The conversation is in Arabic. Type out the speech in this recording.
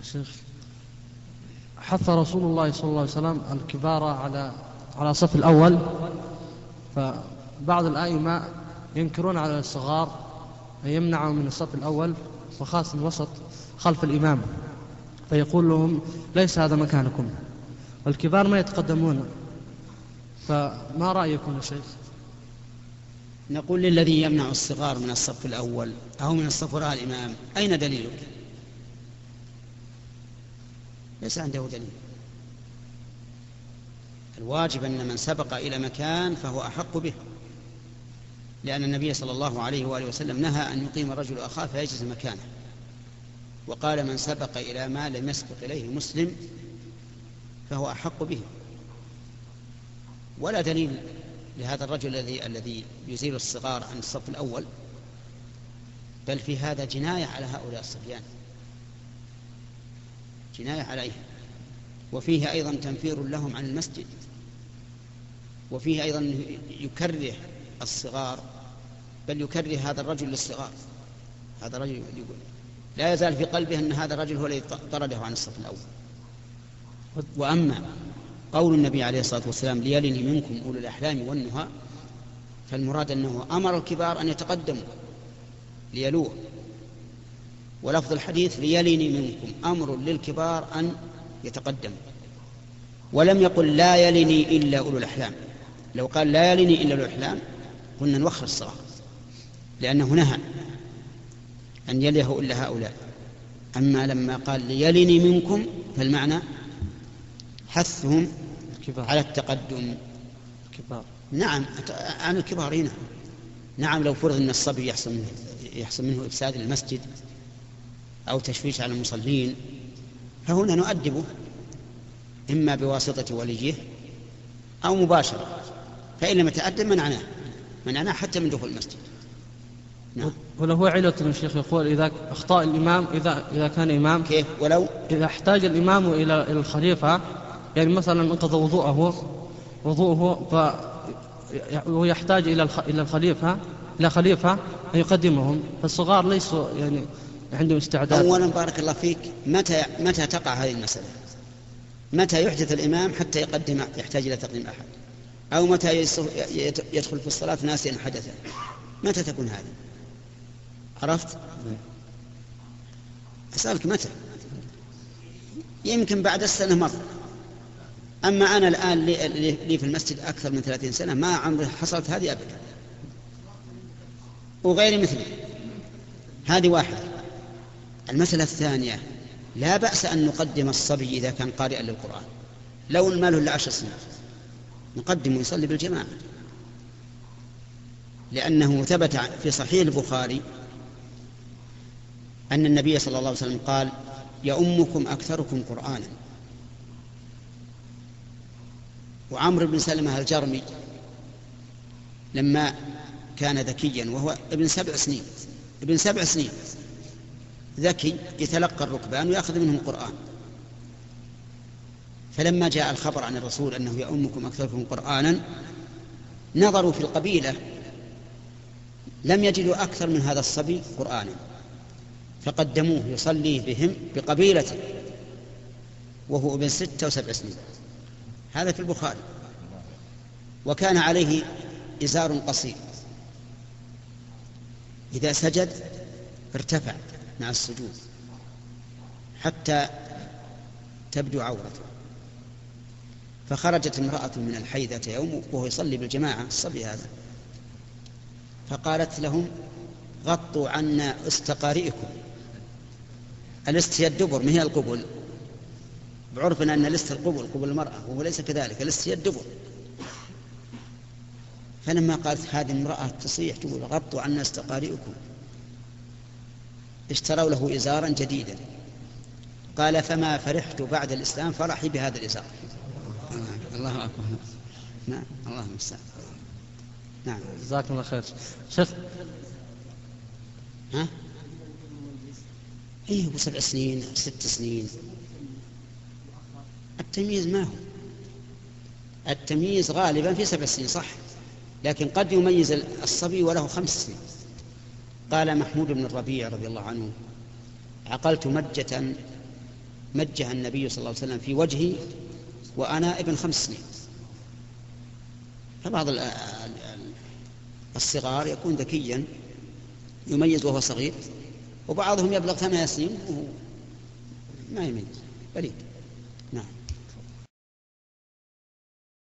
شيخ، حث رسول الله صلى الله عليه وسلم الكبار على الصف الأول، فبعض الأئمة ينكرون على الصغار يمنعهم من الصف الأول وخاصة الوسط خلف الإمام، فيقول لهم ليس هذا مكانكم، والكبار ما يتقدمون. فما رأيكم يا شيخ؟ نقول للذي يمنع الصغار من الصف الأول أو من الصف وراء الإمام: أين دليلك؟ ليس عنده دليل. الواجب أن من سبق إلى مكان فهو أحق به، لأن النبي صلى الله عليه وآله وسلم نهى أن يقيم الرجل أخاه فيجلس مكانه، وقال: من سبق إلى ما لم يسبق إليه مسلم فهو أحق به. ولا دليل لهذا الرجل الذي يزيل الصغار عن الصف الأول، بل في هذا جناية على هؤلاء الصبيان، جناية عليهم، وفيه أيضا تنفير لهم عن المسجد، وفيه أيضا يكره الصغار، بل يكره هذا الرجل للصغار. هذا الرجل يقول لا يزال في قلبه أن هذا الرجل هو الذي طرده عن الصف الأول. وأما قول النبي عليه الصلاة والسلام: ليلني منكم أولو الأحلام والنهى، فالمراد أنه أمر الكبار أن يتقدموا ليلوه، ولفظ الحديث: ليلني منكم، أمر للكبار أن يتقدموا، ولم يقل لا يلني إلا أولو الأحلام. لو قال لا يلني إلا أولو الأحلام قلنا نوخر الصلاة، لأنه نهى أن يليه إلا هؤلاء. أما لما قال ليلني منكم فالمعنى حثهم على التقدم. الكبار. نعم، عن الكبار هنا. نعم، لو فرض أن الصبي يحصل منه إفساد للمسجد أو تشويش على المصلين، فهنا نؤدبه إما بواسطة وليه أو مباشرة، فإن لم يتأدب منعناه حتى من دخول المسجد. نعم. وله علة الشيخ يقول: إذا أخطأ الإمام، إذا كان إمام، كيف؟ ولو إذا احتاج الإمام إلى الخليفة، يعني مثلا انقضى وضوءه ويحتاج إلى الخليفة، إلى خليفة يقدمهم، فالصغار ليسوا يعني عندهم استعداد. أولا بارك الله فيك، متى تقع هذه المسألة؟ متى يحدث الإمام حتى يحتاج إلى تقديم أحد؟ أو متى يدخل في الصلاة ناسيا حدثا؟ متى تكون هذه؟ عرفت؟ أسألك متى؟ يمكن بعد السنة مرة. أما أنا الآن لي في المسجد أكثر من 30 سنة ما عمري حصلت هذه أبدا، وغير مثلي. هذه واحدة. المسألة الثانية: لا بأس أن نقدم الصبي إذا كان قارئا للقرآن، لو المال له 10 سنين نقدم ويصلي بالجماعة، لأنه ثبت في صحيح البخاري أن النبي صلى الله عليه وسلم قال: يؤمكم أكثركم قرآنا. وعمرو بن سلمة الجرمي لما كان ذكيا وهو ابن 7 سنين ذكي، يتلقى الركبان ويأخذ منهم القرآن، فلما جاء الخبر عن الرسول أنه يؤمكم أكثركم قرآنا نظروا في القبيلة لم يجدوا أكثر من هذا الصبي قرآنا، فقدموه يصلي بهم بقبيلته وهو ابن 6 و7 سنين. هذا في البخاري. وكان عليه إزار قصير، إذا سجد ارتفع مع السجود حتى تبدو عورته. فخرجت امرأة من الحيضة يوم وهو يصلي بالجماعة الصبي هذا، فقالت لهم: غطوا عنا استقارئكم. الاست هي الدبر، ما هي القبل. بعرفنا أن الاست القبل، قبل المرأة، وهو ليس كذلك، الاست هي الدبر. فلما قالت هذه المرأة تصيح تقول: غطوا عنا استقارئكم، اشتروا له إزارا جديدا. قال: فما فرحت بعد الإسلام فرحي بهذا الإزار. الله أكبر. نعم، الله المستعان. نعم، جزاكم الله خير. شيخ، هو 7 سنين 6 سنين، التمييز ما هو. التمييز غالبا في 7 سنين صح، لكن قد يميز الصبي وله 5 سنين. قال محمود بن الربيع رضي الله عنه: عقلت مجة مجه النبي صلى الله عليه وسلم في وجهي وأنا ابن 5 سنين. فبعض الصغار يكون ذكيا يميز وهو صغير، وبعضهم يبلغ 8 سنين وما يميز بريد. نعم.